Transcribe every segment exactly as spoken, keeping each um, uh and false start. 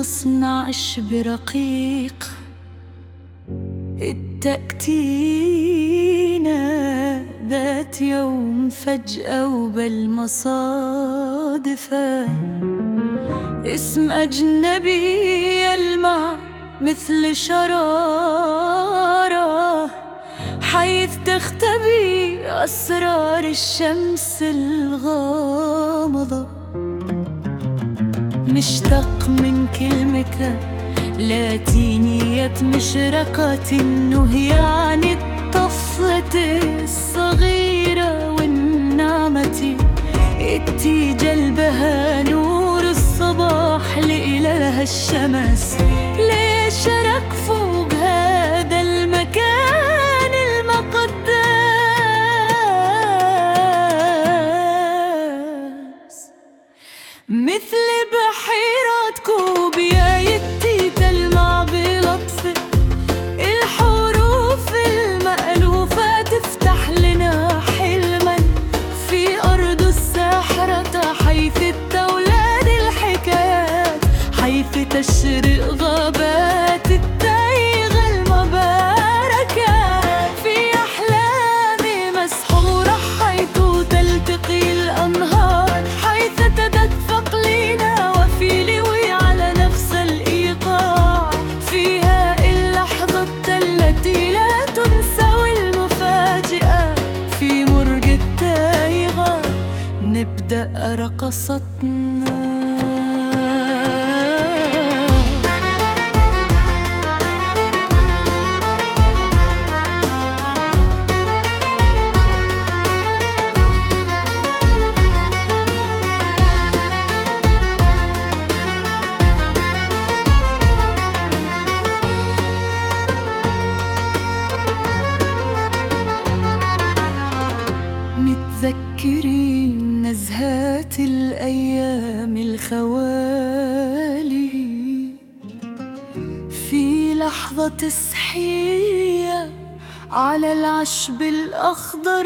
مصنع عشب رقيق اتأتينا ذات يوم فجأة وبالمصادفة اسم أجنبي يلمع مثل شرارة حيث تختبي أسرار الشمس الغامضة. مشتق من كلمة لاتينية مشرقة وهي عن الطفلة الصغيرة والنعمة اتي جلبها نور الصباح لإله الشمس ليشرق فوق هذا المكان المقدس مثل بحيرة كوبيا يتي تلمع بلطف الحروف المألوفة تفتح لنا حلما في أرض الساحرة حيث التولاد الحكايات حيث تشرق غابات التايغة المباركة في أحلامي مسحورة حيث تلتقي الأنهار حيث تدفق لينا وفي لوي على نفس الإيقاع فيها اللحظة التي لا تنسى والمفاجئة في مرج التايغة نبدأ رقصتنا. متذكرين نزهات الأيام الخوالي في لحظة تسحية على العشب الأخضر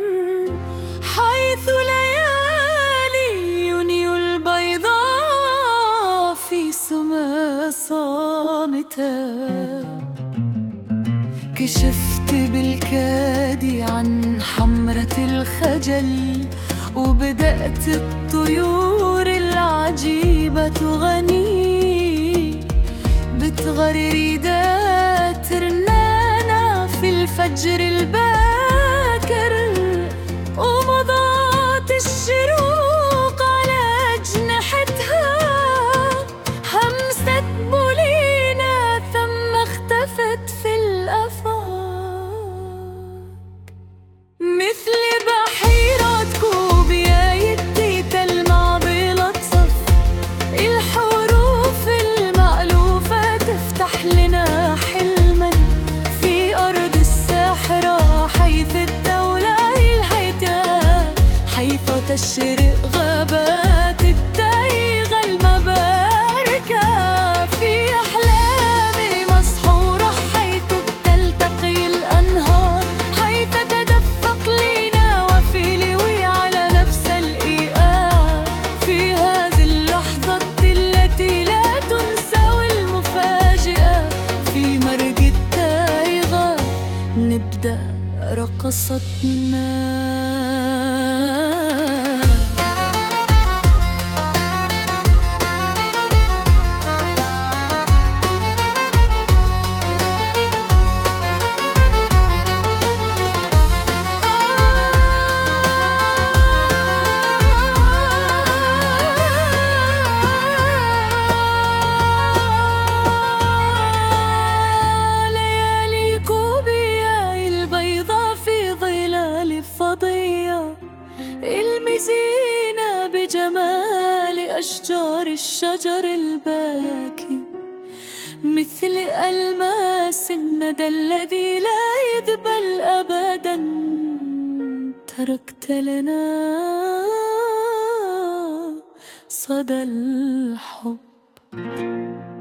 حيث ليالي يونيو البيضاء في سما صامتة كشفت بالكاد عن حمرة الخجل وبدأت الطيور العجيبة تغني بتغريدات رنانة في الفجر الباكر ومضات الشروق على أجنحتها همست بولينا ثم اختفت في الأفاق مثل بحيرة كوبيا يدي تلمع بلطف الحروف المألوفة تفتح لنا حلما في أرض الساحرة حيث الدولة الحيتان حيث تشرق غابات التايغة المباركة في أحلامي مسحورة حيث تلتقي الأنهار حيث تدفق لينا وفي لوي على نفس الإيقاع في هذه اللحظة التي لا تنسى والمفاجئة في مرج التايغة نبدأ رقصتنا. المزينة بجمال أشجار الشجر الباكي مثل ألماس الندى الذي لا يذبل أبدا تركت لنا صدى الحب.